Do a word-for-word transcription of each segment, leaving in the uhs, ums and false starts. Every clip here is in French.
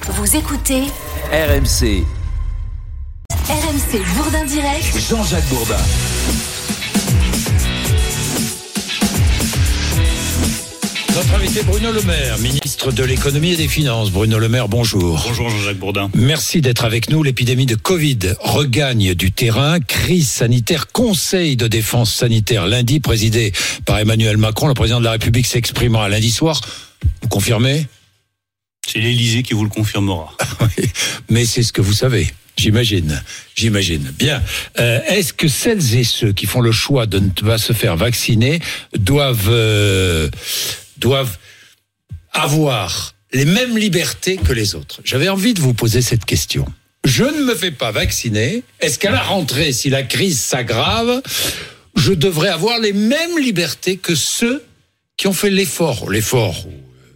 Vous écoutez R M C. R M C Bourdin Direct. Jean-Jacques Bourdin. Notre invité Bruno Le Maire, ministre de l'économie et des finances. Bruno Le Maire, bonjour. Bonjour Jean-Jacques Bourdin. Merci d'être avec nous. L'épidémie de Covid regagne du terrain. Crise sanitaire, conseil de défense sanitaire lundi, présidé par Emmanuel Macron. Le président de la République s'exprimera lundi soir. Vous confirmez ? C'est l'Élysée qui vous le confirmera. Oui, mais c'est ce que vous savez. J'imagine, j'imagine. Bien. Euh, est-ce que celles et ceux qui font le choix de ne pas se faire vacciner doivent euh, doivent avoir les mêmes libertés que les autres ? J'avais envie de vous poser cette question. Je ne me fais pas vacciner. Est-ce qu'à la rentrée, si la crise s'aggrave, je devrais avoir les mêmes libertés que ceux qui ont fait l'effort, l'effort,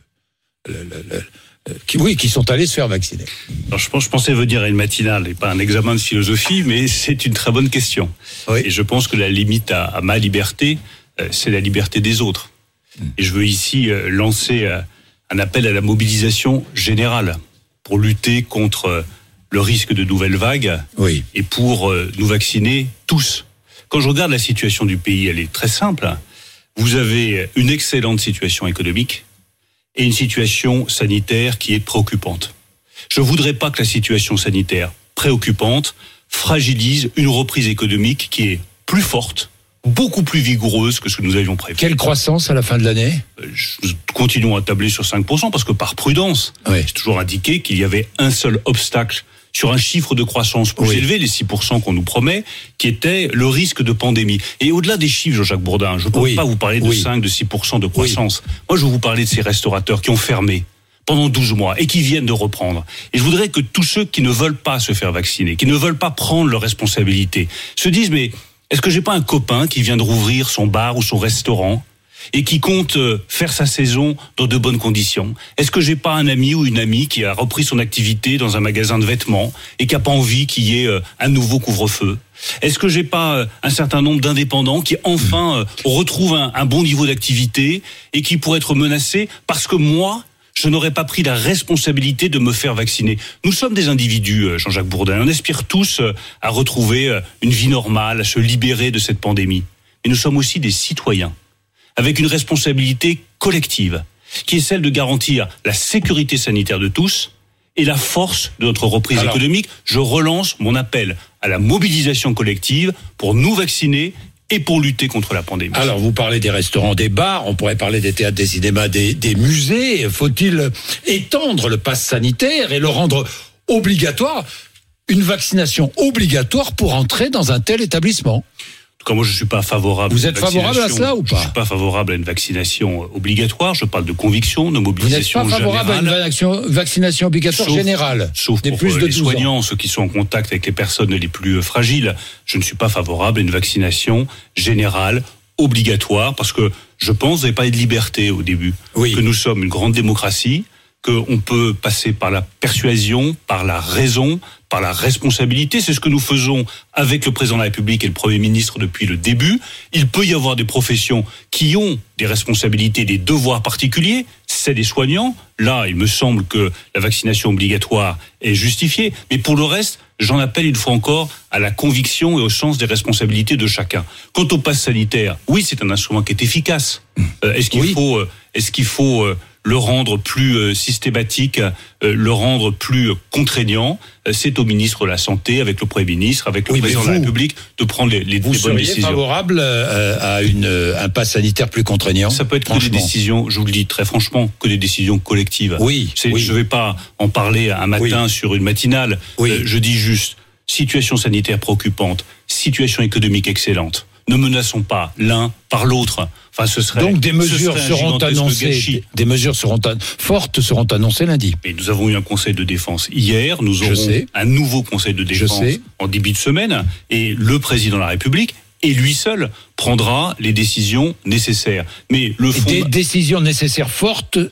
le, le, le, Qui, oui, qui sont allés se faire vacciner. Alors je, pense, je pensais venir à une matinale et pas un examen de philosophie, mais c'est une très bonne question. Oui. Et je pense que la limite à, à ma liberté, euh, c'est la liberté des autres. Mmh. Et je veux ici euh, lancer euh, un appel à la mobilisation générale pour lutter contre euh, le risque de nouvelles vagues oui. et pour euh, nous vacciner tous. Quand je regarde la situation du pays, elle est très simple. Vous avez une excellente situation économique et une situation sanitaire qui est préoccupante. Je ne voudrais pas que la situation sanitaire préoccupante fragilise une reprise économique qui est plus forte, beaucoup plus vigoureuse que ce que nous avions prévu. Quelle croissance à la fin de l'année ? Nous continuons à tabler sur cinq pour cent parce que par prudence, oui. j'ai toujours indiqué qu'il y avait un seul obstacle sur un chiffre de croissance plus oui. élevé, les six pour cent qu'on nous promet, qui était le risque de pandémie. Et au-delà des chiffres, Jean-Jacques Bourdin, je ne peux oui. pas vous parler de oui. cinq, de six pour cent de croissance. Oui. Moi, je vais vous parler de ces restaurateurs qui ont fermé pendant douze mois et qui viennent de reprendre. Et je voudrais que tous ceux qui ne veulent pas se faire vacciner, qui ne veulent pas prendre leurs responsabilités, se disent, mais est-ce que j'ai pas un copain qui vient de rouvrir son bar ou son restaurant et qui compte faire sa saison dans de bonnes conditions? Est-ce que j'ai pas un ami ou une amie qui a repris son activité dans un magasin de vêtements et qui a pas envie qu'il y ait un nouveau couvre-feu? Est-ce que j'ai pas un certain nombre d'indépendants qui enfin retrouvent un, un bon niveau d'activité et qui pourraient être menacés parce que moi, je n'aurais pas pris la responsabilité de me faire vacciner? Nous sommes des individus, Jean-Jacques Bourdin. On aspire tous à retrouver une vie normale, à se libérer de cette pandémie. Mais nous sommes aussi des citoyens, avec une responsabilité collective, qui est celle de garantir la sécurité sanitaire de tous et la force de notre reprise Alors, économique. Je relance mon appel à la mobilisation collective pour nous vacciner et pour lutter contre la pandémie. Alors, vous parlez des restaurants, des bars, on pourrait parler des théâtres, des cinémas, des, des musées. Faut-il étendre le pass sanitaire et le rendre obligatoire, une vaccination obligatoire pour entrer dans un tel établissement ? Quand moi je suis pas favorable. Vous êtes favorable à cela ou pas ? Je suis pas favorable à une vaccination obligatoire. Je parle de conviction, de mobilisation générale. Vous n'êtes pas favorable générale. à une vaccination, vaccination obligatoire sauf, générale, sauf des pour plus de les soignants, ceux qui sont en contact avec les personnes les plus fragiles. Je ne suis pas favorable à une vaccination générale obligatoire parce que je pense, vous avez parlé de liberté au début, oui. que nous sommes une grande démocratie, qu'on peut passer par la persuasion, par la raison, par la responsabilité. C'est ce que nous faisons avec le président de la République et le Premier ministre depuis le début. Il peut y avoir des professions qui ont des responsabilités, des devoirs particuliers. C'est des soignants. Là, il me semble que la vaccination obligatoire est justifiée. Mais pour le reste, j'en appelle une fois encore à la conviction et au sens des responsabilités de chacun. Quant au pass sanitaire, oui, c'est un instrument qui est efficace. Euh, est-ce qu'il oui. faut, euh, est-ce qu'il faut euh, le rendre plus euh, systématique, euh, le rendre plus euh, contraignant? euh, C'est au ministre de la Santé, avec le Premier ministre, avec le oui, président vous, de la République, de prendre les, les, vous les bonnes décisions. Vous seriez favorable euh, à une, euh, un pass sanitaire plus contraignant? Ça peut être que des décisions, je vous le dis très franchement, que des décisions collectives. Oui, C'est, oui. Je ne vais pas en parler un matin oui. sur une matinale. Oui. Euh, je dis juste, situation sanitaire préoccupante, situation économique excellente. Ne menaçons pas l'un par l'autre. Enfin, ce serait, Donc des mesures seront annoncées, gâchis. des mesures seront an- fortes seront annoncées lundi. Et nous avons eu un conseil de défense hier, nous aurons un nouveau conseil de défense en début de semaine, et le président de la République, et lui seul, prendra les décisions nécessaires. Mais le fond... Des décisions nécessaires fortes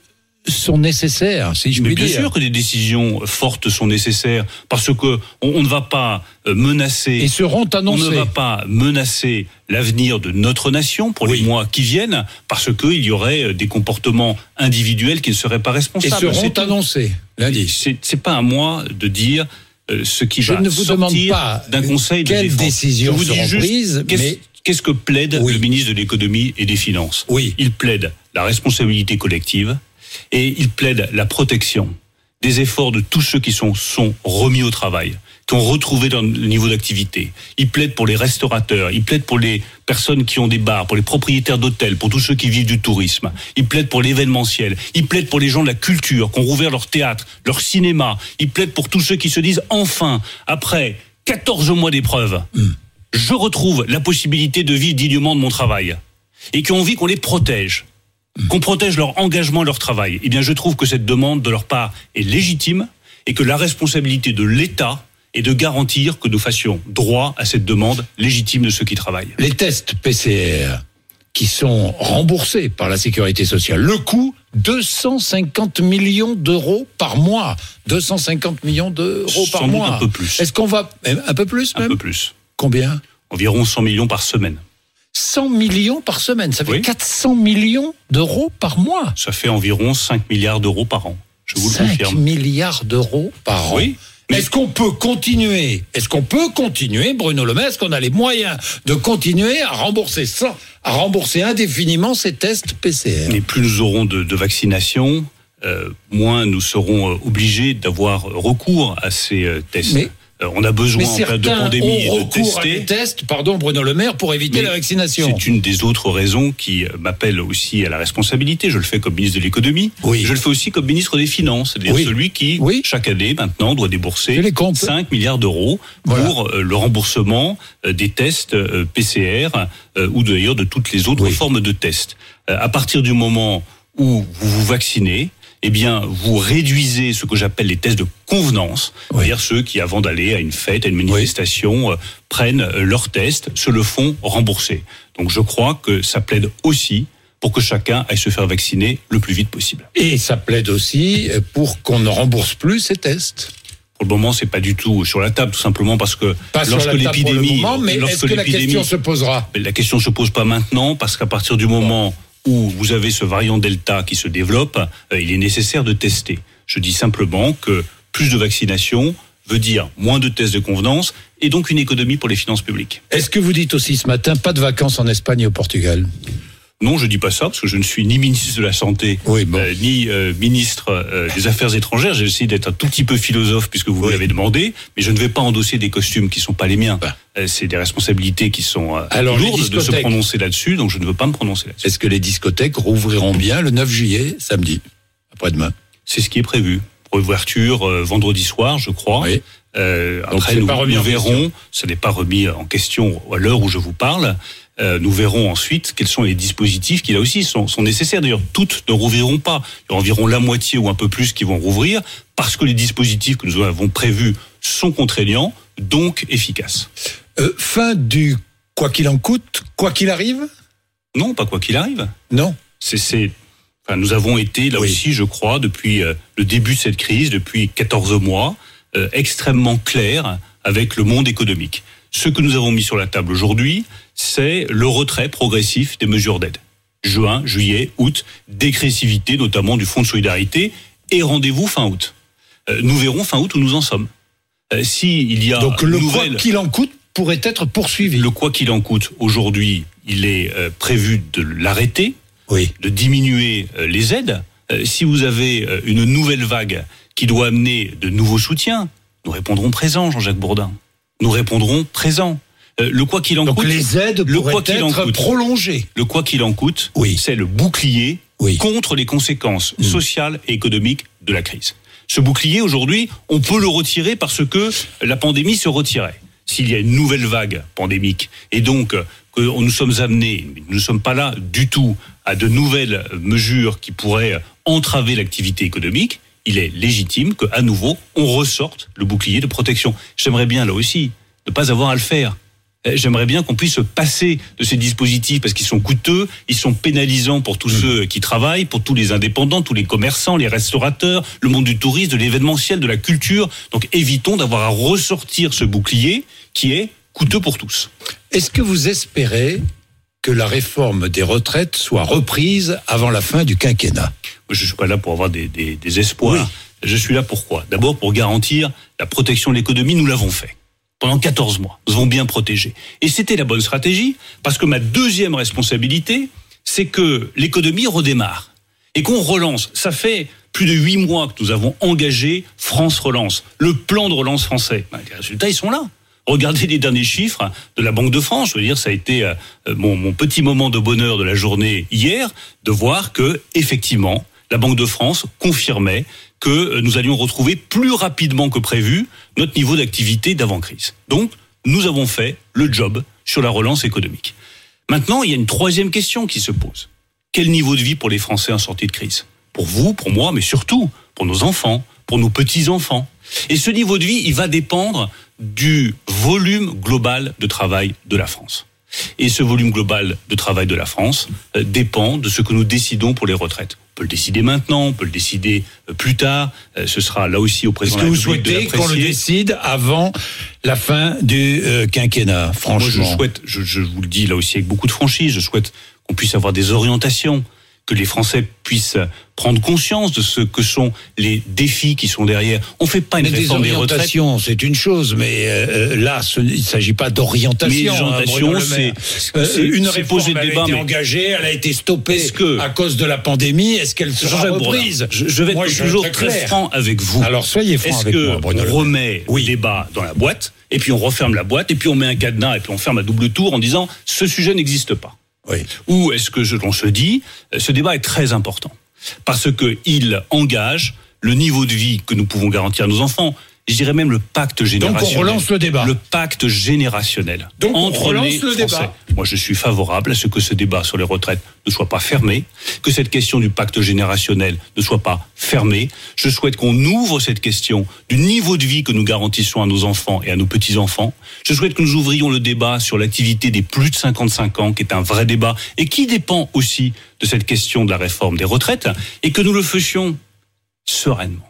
sont nécessaires, si je Mais puis bien dire. sûr que des décisions fortes sont nécessaires, parce que on, on ne va pas menacer. Et seront annoncées. On ne va pas menacer l'avenir de notre nation pour Oui. les mois qui viennent, parce que il y aurait des comportements individuels qui ne seraient pas Et responsables. seront C'est tout. annoncées lundi. C'est, c'est pas à moi de dire euh, ce qui Je va ne vous demande sortir pas d'un conseil de quelles défense. décisions Je vous dis seront juste, prises, qu'est-ce, mais- qu'est-ce que plaide Oui. le ministre de l'économie et des finances? Oui. Il plaide la responsabilité collective et il plaide la protection des efforts de tous ceux qui sont, sont remis au travail, qui ont retrouvé leur niveau d'activité. Il plaide pour les restaurateurs, il plaide pour les personnes qui ont des bars, pour les propriétaires d'hôtels, pour tous ceux qui vivent du tourisme. Il plaide pour l'événementiel, il plaide pour les gens de la culture, qui ont rouvert leur théâtre, leur cinéma. Il plaide pour tous ceux qui se disent, enfin, après quatorze mois d'épreuve, mmh. je retrouve la possibilité de vivre dignement de mon travail. Et qui ont envie qu'on les protège. Qu'on protège leur engagement et leur travail. Eh bien, je trouve que cette demande de leur part est légitime et que la responsabilité de l'État est de garantir que nous fassions droit à cette demande légitime de ceux qui travaillent. Les tests P C R qui sont remboursés par la Sécurité sociale, le coût, deux cent cinquante millions d'euros par mois. deux cent cinquante millions d'euros par Sans doute mois. un peu plus. Est-ce qu'on va... Un peu plus même ? Un peu plus. Combien ? Environ cent millions par semaine. cent millions par semaine, ça fait Oui. quatre cents millions d'euros par mois. Ça fait environ cinq milliards d'euros par an. Je vous le cinq confirme. milliards d'euros par an. Oui. Mais Est-ce qu'on peut continuer Est-ce qu'on peut continuer, Bruno Le Maire, est-ce qu'on a les moyens de continuer à rembourser ça, à rembourser indéfiniment ces tests P C R ? Mais plus nous aurons de, de vaccination, euh, moins nous serons euh, obligés d'avoir recours à ces euh, tests. Mais- Euh, on a besoin Mais en cas de certains pandémie ont de recours à tester. des tests, pardon Bruno Le Maire, pour éviter Mais la vaccination. C'est une des autres raisons qui m'appelle aussi à la responsabilité. Je le fais comme ministre de l'économie. Oui. Je le fais aussi comme ministre des Finances, c'est-à-dire Oui. celui qui, Oui. chaque année, maintenant, doit Je débourser les compte. cinq milliards d'euros pour Voilà. euh, le remboursement euh, des tests euh, P C R euh, ou d'ailleurs de toutes les autres Oui. formes de tests. Euh, à partir du moment où vous vous vaccinez, eh bien, vous réduisez ce que j'appelle les tests de convenance, Oui. c'est-à-dire ceux qui, avant d'aller à une fête, à une manifestation, euh, prennent euh, leurs tests, se le font rembourser. Donc, je crois que ça plaide aussi pour que chacun aille se faire vacciner le plus vite possible. Et ça plaide aussi pour qu'on ne rembourse plus ces tests. Pour le moment, c'est pas du tout sur la table, tout simplement parce que Pas sur lorsque la table pour le l'épidémie, moment, mais lorsque est-ce que la l'épidémie- question se posera ? La question se pose pas maintenant, parce qu'à partir du moment où vous avez ce variant Delta qui se développe, euh, il est nécessaire de tester. Je dis simplement que plus de vaccination veut dire moins de tests de convenance et donc une économie pour les finances publiques. Est-ce que vous dites aussi ce matin, pas de vacances en Espagne et au Portugal ? Non, je dis pas ça parce que je ne suis ni ministre de la Santé, Oui, bon. euh, ni euh, ministre euh, des Affaires étrangères. J'ai essayé d'être un tout petit peu philosophe puisque vous Oui. me l'avez demandé, mais je ne vais pas endosser des costumes qui sont pas les miens. Bah. Euh, c'est des responsabilités qui sont euh, Alors, les lourdes de se discothèques. prononcer là-dessus, donc je ne veux pas me prononcer là-dessus. Est-ce que les discothèques rouvriront bien le neuf juillet, samedi, après-demain ? C'est ce qui est prévu. Réouverture euh, vendredi soir, je crois. Oui. Euh, Donc, après, c'est nous, pas remis nous en verrons, question. ça n'est pas remis en question à l'heure où je vous parle, euh, nous verrons ensuite quels sont les dispositifs qui, là aussi, sont, sont nécessaires. D'ailleurs, toutes ne rouvriront pas. Il y aura environ la moitié ou un peu plus qui vont rouvrir, parce que les dispositifs que nous avons prévus sont contraignants, donc efficaces. Euh, fin du quoi qu'il en coûte, quoi qu'il arrive ? Non, pas quoi qu'il arrive. Non. C'est, c'est, enfin, nous avons été, là Oui. aussi, je crois, depuis euh, le début de cette crise, depuis quatorze mois, euh, extrêmement clairs avec le monde économique. Ce que nous avons mis sur la table aujourd'hui, c'est le retrait progressif des mesures d'aide. Juin, juillet, août, dégressivité notamment du Fonds de solidarité et rendez-vous fin août. Euh, nous verrons fin août où nous en sommes. Euh, si il y a Donc le nouvelle... quoi qu'il en coûte pourrait être poursuivi. Le quoi qu'il en coûte, aujourd'hui, il est euh, prévu de l'arrêter, Oui. de diminuer euh, les aides. Euh, si vous avez euh, une nouvelle vague qui doit amener de nouveaux soutiens, nous répondrons présent, Jean-Jacques Bourdin. Nous répondrons présent. Euh, le quoi qu'il en Donc coûte, les aides le pourraient quoi qu'il en être coûte. prolongées. le quoi qu'il en coûte, Oui. c'est le bouclier Oui. contre les conséquences Mmh. sociales et économiques de la crise. Ce bouclier, aujourd'hui, on peut le retirer parce que la pandémie se retirait. S'il y a une nouvelle vague pandémique et donc que nous sommes amenés, nous ne sommes pas là du tout à de nouvelles mesures qui pourraient entraver l'activité économique, il est légitime qu'à nouveau, on ressorte le bouclier de protection. J'aimerais bien, là aussi, ne pas avoir à le faire. j'aimerais bien qu'on puisse se passer de ces dispositifs parce qu'ils sont coûteux, ils sont pénalisants pour tous mmh. ceux qui travaillent, pour tous les indépendants, tous les commerçants, les restaurateurs, le monde du tourisme, de l'événementiel, de la culture. Donc évitons d'avoir à ressortir ce bouclier qui est coûteux pour tous. Est-ce que vous espérez que la réforme des retraites soit reprise avant la fin du quinquennat ? Je ne suis pas là pour avoir des, des, des espoirs. Oui. Je suis là pourquoi ? D'abord pour garantir la protection de l'économie, nous l'avons fait. Pendant quatorze mois, nous avons bien protégé. Et c'était la bonne stratégie, parce que ma deuxième responsabilité, c'est que l'économie redémarre. Et qu'on relance. Ça fait plus de huit mois que nous avons engagé France Relance, le plan de relance français. Les résultats, ils sont là. Regardez les derniers chiffres de la Banque de France. Je veux dire, ça a été euh, mon, mon petit moment de bonheur de la journée hier, de voir que, effectivement, la Banque de France confirmait que nous allions retrouver plus rapidement que prévu notre niveau d'activité d'avant-crise. Donc, nous avons fait le job sur la relance économique. Maintenant, il y a une troisième question qui se pose. Quel niveau de vie pour les Français en sortie de crise ? Pour vous, pour moi, mais surtout pour nos enfants, pour nos petits-enfants. Et ce niveau de vie, il va dépendre du volume global de travail de la France. Et ce volume global de travail de la France euh, dépend de ce que nous décidons pour les retraites. On peut le décider maintenant, on peut le décider euh, plus tard. Euh, ce sera là aussi au président de la République de l'apprécier. Est-ce que vous souhaitez qu'on le décide avant la fin du euh, quinquennat, franchement ? Moi, je souhaite, je, je vous le dis là aussi avec beaucoup de franchise, je souhaite qu'on puisse avoir des orientations, que les Français puissent prendre conscience de ce que sont les défis qui sont derrière. On ne fait pas une mais réforme des retraites. Des orientations, c'est une chose, mais euh, là, ce, il ne s'agit pas d'orientation. Mais l'orientation, c'est, euh, c'est une c'est réforme débat, a été mais... engagée, elle a été stoppée que, à cause de la pandémie. Est-ce qu'elle sera reprise ? je, je vais être moi, toujours très, très franc avec vous. Alors soyez franc avec moi, Bruno. Est-ce qu'on remet oui. le débat dans la boîte, et puis on referme la boîte, et puis on met un cadenas, et puis on ferme à double tour en disant « ce sujet n'existe pas ». Oui. Ou est-ce que je, on se dit, ce débat est très important parce que il engage le niveau de vie que nous pouvons garantir à nos enfants. Je dirais même le pacte générationnel. Donc on relance le débat. Le pacte générationnel. Donc entre on relance les le Français. débat. Moi, je suis favorable à ce que ce débat sur les retraites ne soit pas fermé, que cette question du pacte générationnel ne soit pas fermée. Je souhaite qu'on ouvre cette question du niveau de vie que nous garantissons à nos enfants et à nos petits-enfants. Je souhaite que nous ouvrions le débat sur l'activité des plus de cinquante-cinq ans, qui est un vrai débat et qui dépend aussi de cette question de la réforme des retraites, et que nous le fassions sereinement,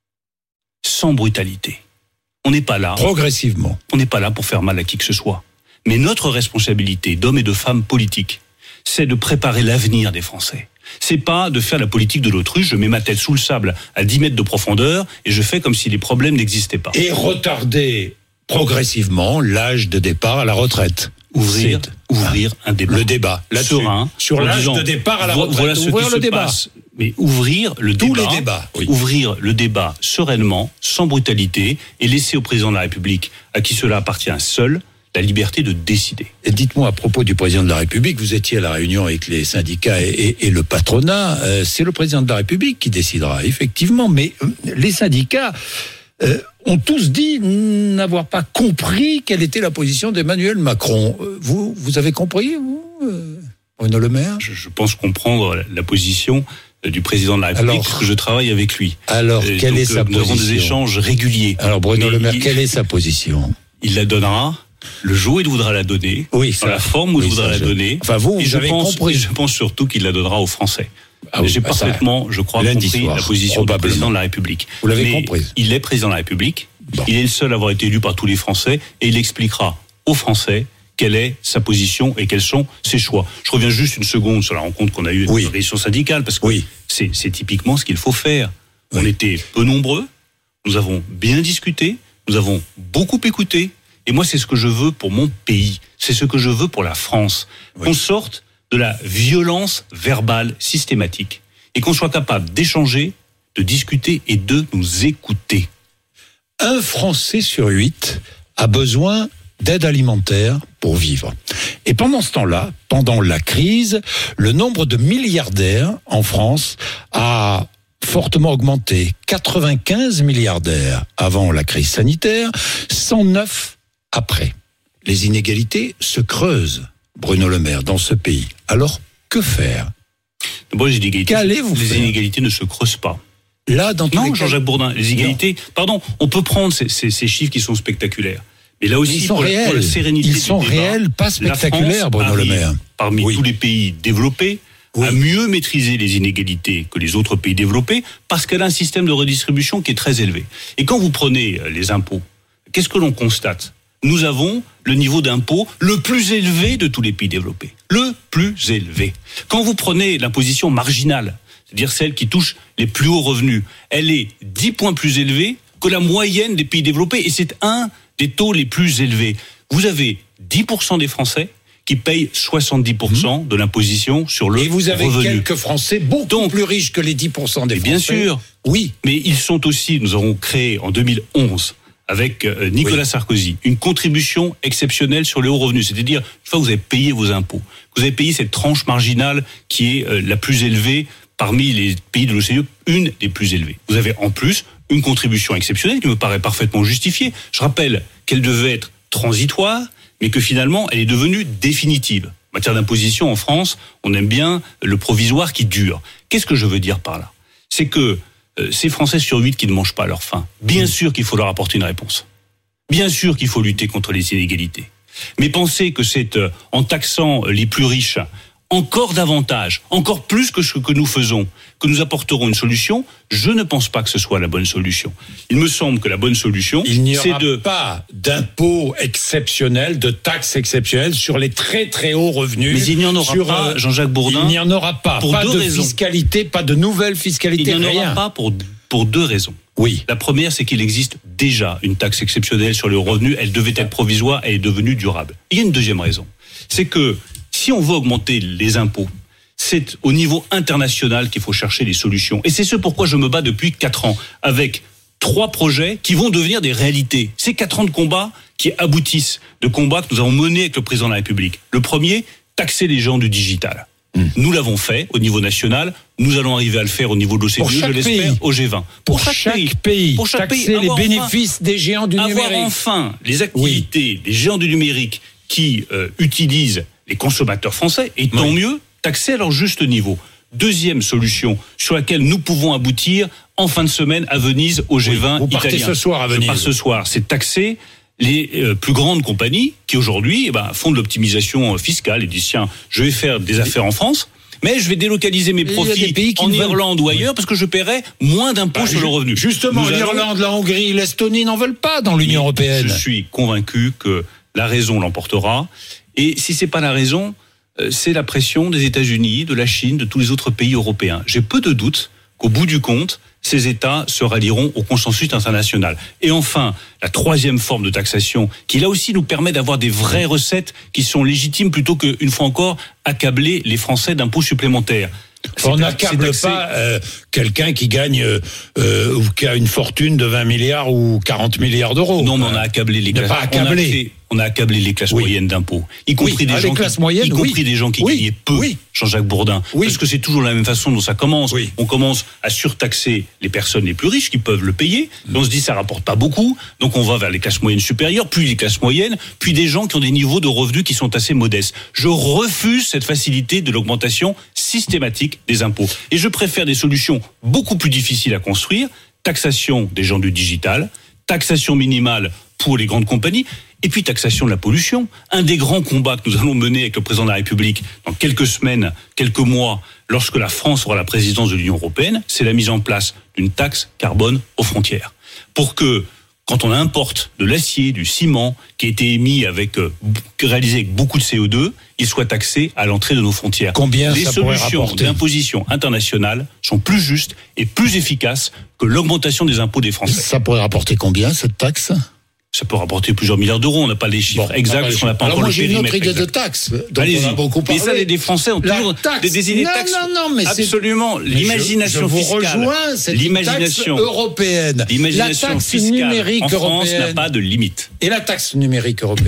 sans brutalité. On n'est pas là. Progressivement. On n'est pas là pour faire mal à qui que ce soit. Mais notre responsabilité d'hommes et de femmes politiques, c'est de préparer l'avenir des Français. C'est pas de faire la politique de l'autruche, je mets ma tête sous le sable à dix mètres de profondeur et je fais comme si les problèmes n'existaient pas. Et retarder progressivement l'âge de départ à la retraite. Ouvrir, ouvrir un débat. Le débat. Serein. Sur l'âge de départ à la retraite. Voilà ce ouvrir qui le se débat. passe. Mais ouvrir le Tous débat. les débats. Oui. Ouvrir le débat sereinement, sans brutalité, et laisser au président de la République, à qui cela appartient seul, la liberté de décider. Et dites-moi à propos du président de la République, vous étiez à la réunion avec les syndicats et, et, et le patronat, euh, c'est le président de la République qui décidera, effectivement, mais euh, les syndicats euh, ont tous dit n'avoir pas compris quelle était la position d'Emmanuel Macron. Euh, vous, vous avez compris, vous, euh, Bruno Le Maire ? je, je pense comprendre la position du président de la République, alors, parce que je travaille avec lui. Alors, euh, quelle donc, est sa nous position ? Nous avons des échanges réguliers. Alors, Bruno mais Le Maire, il, quelle est sa position ? Il la donnera le jour où il voudra la donner, oui, dans ça, la forme où oui, il voudra ça, la je... donner. Enfin, vous, vous et je avez pense, compris. Et je pense surtout qu'il la donnera aux Français. Ah oui, J'ai bah parfaitement, ça, je crois, compris soir, la position du président de la République. Vous l'avez mais compris. Il est président de la République. Bon. Il est le seul à avoir été élu par tous les Français et il expliquera aux Français quelle est sa position et quels sont ses choix. Je reviens juste une seconde sur la rencontre qu'on a eue avec oui. l'organisation syndicale, parce que oui. c'est, c'est typiquement ce qu'il faut faire. Oui. On était peu nombreux, nous avons bien discuté, nous avons beaucoup écouté, et moi c'est ce que je veux pour mon pays, c'est ce que je veux pour la France, oui. qu'on sorte de la violence verbale systématique, et qu'on soit capable d'échanger, de discuter et de nous écouter. Un Français sur huit a besoin d'aide alimentaire pour vivre. Et pendant ce temps-là, pendant la crise, le nombre de milliardaires en France a fortement augmenté. quatre-vingt-quinze milliardaires avant la crise sanitaire, cent neuf après. Les inégalités se creusent, Bruno Le Maire, dans ce pays. Alors, que faire ? Bon, les inégalités, Qu'allez-vous les faire ? inégalités ne se creusent pas. Là, dans tous non, les Jean-Jacques Bourdin, les inégalités, non. pardon, on peut prendre ces, ces, ces chiffres qui sont spectaculaires. Mais là aussi, ils sont pour, réels. pour la sérénité Ils sont du débat, réels, pas spectaculaires, Bruno Le Maire. Parmi oui. tous les pays développés, oui. à mieux maîtriser les inégalités que les autres pays développés, parce qu'elle a un système de redistribution qui est très élevé. Et quand vous prenez les impôts, qu'est-ce que l'on constate ? Nous avons le niveau d'impôt le plus élevé de tous les pays développés. Le plus élevé. Quand vous prenez l'imposition marginale, c'est-à-dire celle qui touche les plus hauts revenus, elle est dix points plus élevée que la moyenne des pays développés, et c'est un des taux les plus élevés. Vous avez dix pour cent des Français qui payent soixante-dix pour cent mmh. de l'imposition sur le revenu. Et vous avez revenu. quelques Français beaucoup Donc, plus riches que les dix pour cent des Français. Bien sûr. Oui. Mais ils sont aussi, nous avons créé en deux mille onze, avec Nicolas oui. Sarkozy, une contribution exceptionnelle sur les hauts revenus. C'est-à-dire, une fois que vous avez payé vos impôts, que vous avez payé cette tranche marginale qui est la plus élevée parmi les pays de l'O C D E, une des plus élevées. Vous avez en plus une contribution exceptionnelle qui me paraît parfaitement justifiée. Je rappelle qu'elle devait être transitoire, mais que finalement, elle est devenue définitive. En matière d'imposition en France, on aime bien le provisoire qui dure. Qu'est-ce que je veux dire par là ? C'est que euh, ces Français sur huit qui ne mangent pas à leur faim, bien sûr qu'il faut leur apporter une réponse. Bien sûr qu'il faut lutter contre les inégalités. Mais penser que c'est euh, en taxant les plus riches encore davantage, encore plus que ce que nous faisons, que nous apporterons une solution, je ne pense pas que ce soit la bonne solution. Il me semble que la bonne solution, Il n'y c'est aura de... pas d'impôt exceptionnel, de taxes exceptionnelles sur les très très hauts revenus. Mais il n'y en aura sur, pas, Jean-Jacques Bourdin. Il n'y en aura pas. Pour pas deux de raisons. fiscalité, pas de nouvelle fiscalité, Il n'y en rien. aura pas pour, pour deux raisons. Oui. La première, c'est qu'il existe déjà une taxe exceptionnelle sur les revenus. Elle devait être provisoire, elle est devenue durable. Il y a une deuxième raison. C'est que si on veut augmenter les impôts, c'est au niveau international qu'il faut chercher les solutions. Et c'est ce pourquoi je me bats depuis quatre ans, avec trois projets qui vont devenir des réalités. Ces quatre ans de combat qui aboutissent, de combats que nous avons menés avec le président de la République. Le premier, taxer les géants du digital. Mmh. Nous l'avons fait au niveau national, nous allons arriver à le faire au niveau de l'O C D E, je l'espère, au G vingt. Pour, pour chaque, chaque pays, pays, pour chaque taxer pays, les bénéfices enfin, des géants du numérique. Avoir enfin les activités oui. des géants du numérique qui euh, utilisent les consommateurs français, et tant oui. mieux, taxer à leur juste niveau. Deuxième solution sur laquelle nous pouvons aboutir en fin de semaine à Venise au G vingt oui, vous partez italien. ce soir à Venise. Je pars ce soir, c'est taxer les euh, plus grandes compagnies qui aujourd'hui eh ben, font de l'optimisation fiscale et disent tiens, je vais faire des affaires en France, mais je vais délocaliser mes profits en Irlande veulent... ou ailleurs parce que je paierai moins d'impôts bah, sur le revenu. Justement, l'Irlande, la Hongrie, l'Estonie n'en veulent pas dans l'Union européenne. Je suis convaincu que la raison l'emportera. Et si c'est pas la raison, c'est la pression des États-Unis, de la Chine, de tous les autres pays européens. J'ai peu de doute qu'au bout du compte, ces États se rallieront au consensus international. Et enfin, la troisième forme de taxation, qui là aussi nous permet d'avoir des vraies recettes qui sont légitimes plutôt qu'une fois encore accabler les Français d'impôts supplémentaires. On n'accable pas euh, quelqu'un qui gagne euh, euh, ou qui a une fortune de vingt milliards ou quarante milliards d'euros. Non, mais on a accablé les classes. Pas accablé. On a, fait, on a accablé les classes oui. moyennes d'impôts, y compris oui. des ah, gens les classes qui, moyennes, y compris oui. des gens qui oui. gagnaient peu. Oui. Jean-Jacques Bourdin, oui. parce que c'est toujours la même façon dont ça commence. Oui. On commence à surtaxer les personnes les plus riches qui peuvent le payer. Mm. On se dit ça rapporte pas beaucoup, donc on va vers les classes moyennes supérieures, puis les classes moyennes, puis des gens qui ont des niveaux de revenus qui sont assez modestes. Je refuse cette facilité de l'augmentation systématique des impôts, et je préfère des solutions beaucoup plus difficiles à construire. Taxation des gens du digital, taxation minimale pour les grandes compagnies, et puis taxation de la pollution. Un des grands combats que nous allons mener avec le président de la République dans quelques semaines, quelques mois, lorsque la France aura la présidence de l'Union européenne, c'est la mise en place d'une taxe carbone aux frontières. Pour que, quand on importe de l'acier, du ciment, qui a été émis avec, euh, réalisé avec beaucoup de C O deux, il soit taxé à l'entrée de nos frontières. Combien Les ça pourrait solutions rapporter ? d'imposition internationale sont plus justes et plus efficaces que l'augmentation des impôts des Français. Ça pourrait rapporter combien, cette taxe ? Ça peut rapporter plusieurs milliards d'euros. On n'a pas les chiffres bon, exacts, parce qu'on n'a pas Alors encore moi, le périmètre. Alors moi, j'ai une autre idée exact. de taxe, dont Allez-y. on a beaucoup parlé. Mais ça, les, les Français ont la toujours taxe. des, des idées de non, taxes. Non, non, mais absolument. C'est... L'imagination je, je fiscale. vous rejoins, c'est l'imagination une taxe européenne. L'imagination la taxe fiscale numérique en France européenne n'a pas de limite. Et la taxe numérique européenne ?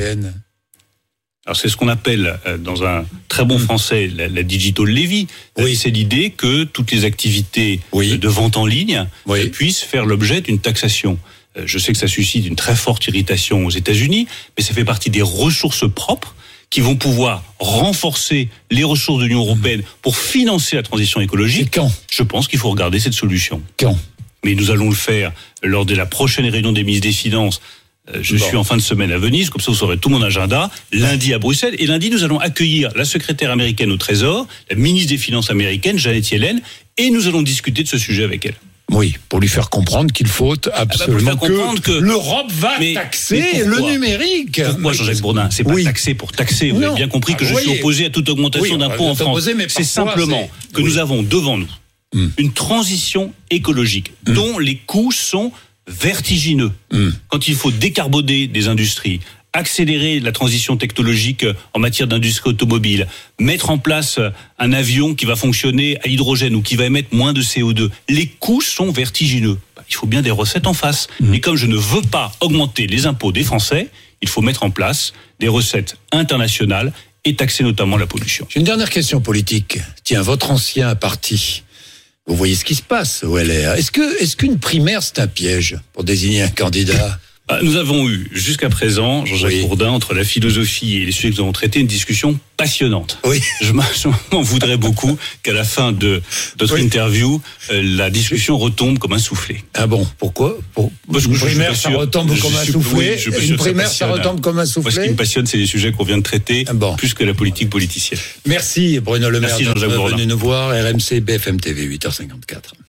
Alors c'est ce qu'on appelle, euh, dans un très bon français, la, la digital levy. Oui. C'est l'idée que toutes les activités oui. de vente en ligne oui. puissent faire l'objet d'une taxation. Je sais que ça suscite une très forte irritation aux États-Unis, mais ça fait partie des ressources propres qui vont pouvoir renforcer les ressources de l'Union européenne pour financer la transition écologique. Et quand ? Je pense qu'il faut regarder cette solution. Quand ? Mais nous allons le faire lors de la prochaine réunion des ministres des Finances Je bon. suis en fin de semaine à Venise, comme ça vous saurez tout mon agenda. Lundi à Bruxelles. Et lundi, nous allons accueillir la secrétaire américaine au Trésor, la ministre des Finances américaine, Janet Yellen, et nous allons discuter de ce sujet avec elle. Oui, pour lui faire comprendre qu'il faut absolument ah bah que, que, que l'Europe va mais, taxer mais le numérique. Pourquoi, Jean-Jacques Bourdin ? C'est pas oui. taxer pour taxer. Vous non. avez bien compris que ah, je voyez. suis opposé à toute augmentation oui, d'impôts en France. Opposé, c'est simplement c'est... que oui. nous avons devant nous mm. une transition écologique mm. dont les coûts sont vertigineux. Mm. Quand il faut décarboner des industries, accélérer la transition technologique en matière d'industrie automobile, mettre en place un avion qui va fonctionner à l'hydrogène ou qui va émettre moins de C O deux, les coûts sont vertigineux. Il faut bien des recettes en face. Mmh. Et comme je ne veux pas augmenter les impôts des Français, il faut mettre en place des recettes internationales et taxer notamment la pollution. J'ai une dernière question politique. Tiens, votre ancien parti, vous voyez ce qui se passe au L R. Est-ce que, est-ce qu'une primaire, c'est un piège pour désigner un candidat ? Nous avons eu, jusqu'à présent, Jean-Jacques oui. Bourdin, entre la philosophie et les sujets que nous avons traités, une discussion passionnante. Oui. Je m'en voudrais beaucoup qu'à la fin de notre oui. interview, euh, la discussion retombe comme un soufflet. Ah bon ? Pourquoi ? Pour... Parce que une primaire, ça retombe je comme suis, un soufflet oui, je Une primaire, ça, ça retombe comme un soufflet Moi, ce qui me passionne, c'est les sujets qu'on vient de traiter, ah bon. plus que la politique politicienne. Merci Bruno Le Maire d'être venu nous voir. R M C, B F M T V, huit heures cinquante-quatre.